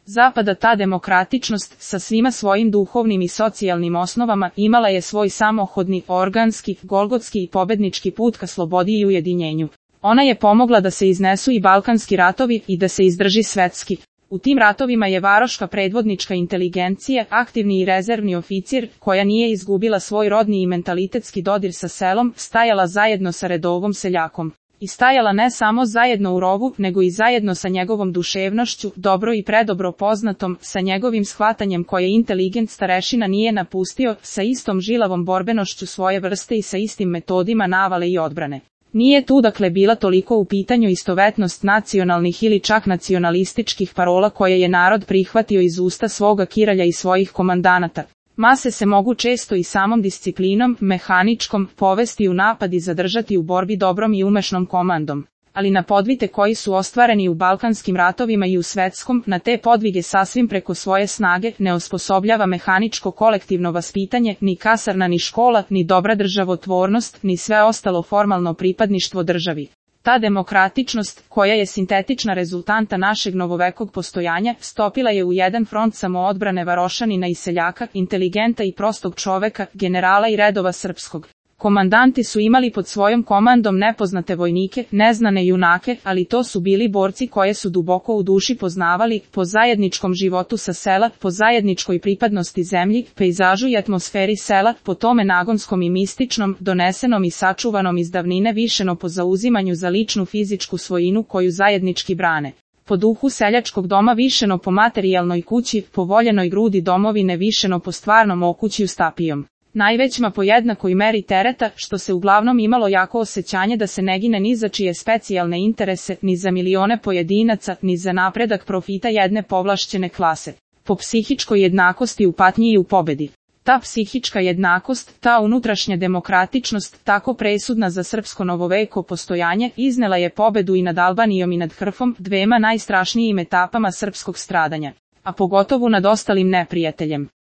Zapada ta demokratičnost, sa svima svojim duhovnim i socijalnim osnovama, imala je svoj samohodni, organski, golgotski i pobednički put ka slobodi i ujedinjenju. Ona je pomogla da se iznesu i balkanski ratovi i da se izdrži svetski. U tim ratovima je varoška predvodnička inteligencija, aktivni i rezervni oficir, koja nije izgubila svoj rodni i mentalitetski dodir sa selom, stajala zajedno sa redovom seljakom. I stajala ne samo zajedno u rovu, nego i zajedno sa njegovom duševnošću, dobro i predobro poznatom, sa njegovim shvatanjem koje inteligent starešina nije napustio, sa istom žilavom borbenošću svoje vrste i sa istim metodima navale i odbrane. Nije tu dakle bila toliko u pitanju istovetnost nacionalnih ili čak nacionalističkih parola koje je narod prihvatio iz usta svoga kiralja i svojih komandanata. Mase se mogu često i samom disciplinom, mehaničkom, povesti u napad i zadržati u borbi dobrom i umešnom komandom. Ali na podvige koji su ostvareni u balkanskim ratovima i u svetskom, na te podvige sasvim preko svoje snage, ne osposobljava mehaničko kolektivno vaspitanje, ni kasarna ni škola, ni dobra državotvornost, ni sve ostalo formalno pripadništvo državi. Ta demokratičnost, koja je sintetična rezultanta našeg novovekog postojanja, stopila je u jedan front samoodbrane varošanina i seljaka, inteligenta i prostog čoveka, generala i redova srpskog. Komandanti su imali pod svojom komandom nepoznate vojnike, neznane junake, ali to su bili borci koje su duboko u duši poznavali, po zajedničkom životu sa sela, po zajedničkoj pripadnosti zemlji, pejzažu i atmosferi sela, po tome nagonskom i mističnom, donesenom i sačuvanom iz davnine višeno po zauzimanju za ličnu fizičku svojinu koju zajednički brane. Po duhu seljačkog doma višeno po materijalnoj kući, po voljenoj grudi domovine višeno po stvarnom okućju stapijom. Najvećima po jednakoj meri tereta, što se uglavnom imalo jako osjećanje da se ne gine ni za čije specijalne interese, ni za milione pojedinaca, ni za napredak profita jedne povlašćene klase. Po psihičkoj jednakosti u patnji i u pobedi. Ta psihička jednakost, ta unutrašnja demokratičnost, tako presudna za srpsko novoveko postojanje, iznela je pobedu i nad Albanijom i nad Hrfom, dvema najstrašnijim etapama srpskog stradanja, a pogotovo nad ostalim neprijateljem.